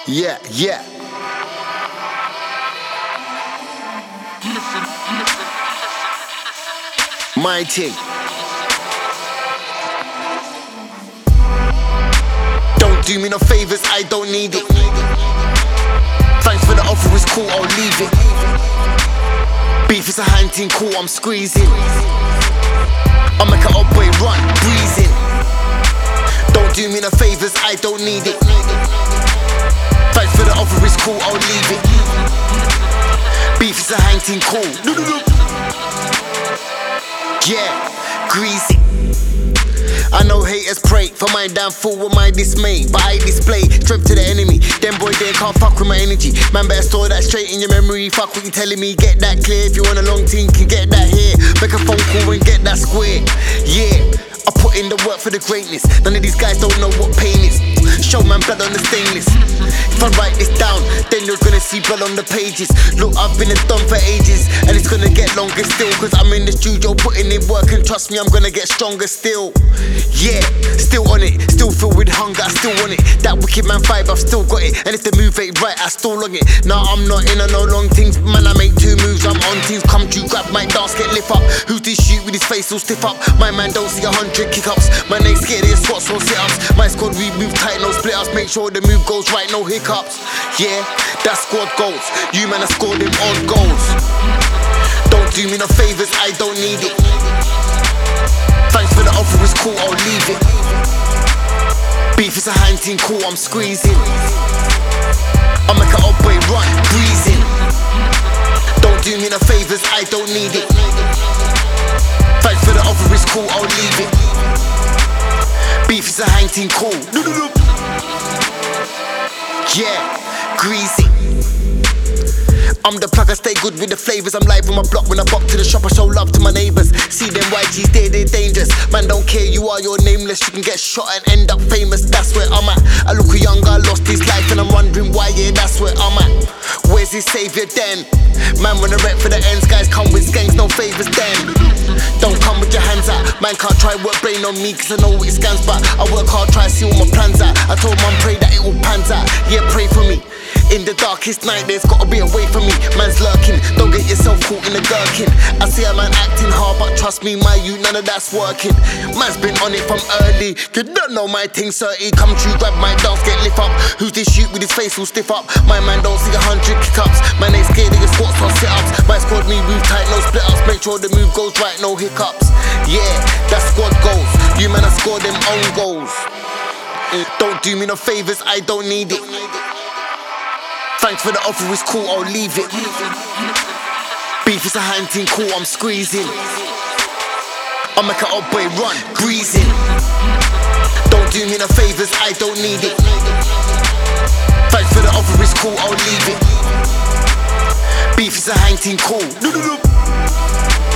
Yeah, yeah. My thing. Don't do me no favors, I don't need it. Thanks for the offer, it's cool, I'll leave it. Beef is a hand thing, cool, I'm squeezing. I make an old boy run, breezing. Don't do me no favors, I don't need it. Thanks for the offer, it's cool, I'll leave it. Beef is a hand thing, cool. Yeah, greasy. I know haters pray for my downfall with my dismay, but I display strength to the enemy. Them boy they can't fuck with my energy. Man better store that straight in your memory. Fuck what you telling me, get that clear. If you want a long team, can get that here. Make a phone call and get that square. Yeah, I put in the work for the greatness. None of these guys don't know what pain is. Show man blood on the stainless. If I write this down, then you're gonna see blood on the pages. Look, I've been a thumb for ages, and it's gonna get longer still. Cause I'm in the studio putting in work, and trust me, I'm gonna get stronger still. Yeah, still on it, still filled with hunger, I still want it. That wicked man vibe, I've still got it. And if the move ain't right, I still long it. Nah, I'm not in on no long things, man, I make 2 moves, I'm on teams. Come to grab my dance, get lift up. Who's this shoot with his face all stiff up? My man don't see 100 kick-ups. My name's scared of your squats or sit-ups. My squad, we move tight, no split-ups. Make sure the move goes right, no hiccups. Yeah, that's squad goals. You man, I scored them on goals. Don't do me no favors, I don't need it. Thanks for the offer, it's cool, I'll leave it. Beef is a hand thing, cool, I'm squeezing. I make an old boy run, breezing. Don't do me no favors, I don't need it. Thanks for the offer, it's cool, I'll leave it. Beef is a hand thing, cool. Yeah, greasy. I'm the plug, I stay good with the flavors. I'm live on my block when I bop to the shop. I show love to my neighbors. See them YGs, they're dangerous. Man, don't care, you are your nameless. You can get shot and end up famous. That's where I'm at. I look young, I lost his life, and I'm wondering why. Yeah, that's where I'm at. Where's his savior then? Man, when I rep for the ends, guys come with skanks, no favors then. Don't come with your hands out. Man can't try work brain on me, cause I know it scans, but I work hard, try to see all my plans out. I told mum, pray that it all pans out. Yeah, pray for me. In the darkest night, there's gotta be a way for me. Man's lurking, don't get yourself caught in the gherkin. I see a man acting hard, but trust me, my youth, none of that's working. Man's been on it from early. You don't know my thing, certy. Come true, grab my dance, get lift up. Who's this shoot with his face all stiff up? My man don't see 100 kick-ups. Man ain't scared of your squats or sit-ups. My squad, me move tight, no split-ups. Make sure the move goes right, no hiccups. Yeah, that's squad goals. You man, I score them own goals. Don't do me no favors, I don't need it. Thanks for the offer, it's cool, I'll leave it. Beef is a hand thing, cool, I'm squeezing. I make an old boy run, breezing. Don't do me no favors, I don't need it. Thanks for the offer, it's cool, I'll leave it. Beef is a hand thing, cool.